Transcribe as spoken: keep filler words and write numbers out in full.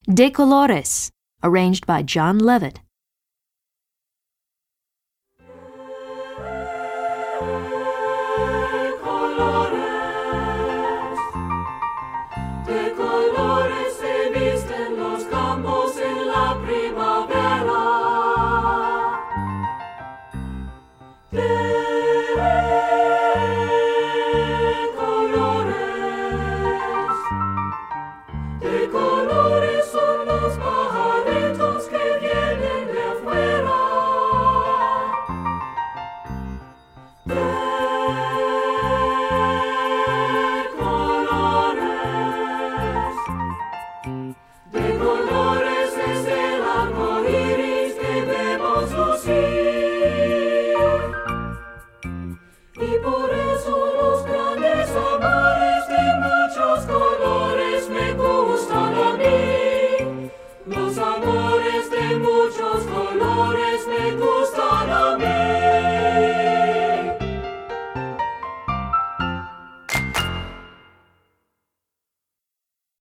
De Colores, arranged by John Levitt. De colores se visten los campos en la primavera. De colores, de colores son los pajaritos que vienen de afuera. De colores, de colores es el arco iris que vemos lucir. Y por eso los grandes amores de muchos colores me gustan a mí. Los amores de muchos colores me gustan.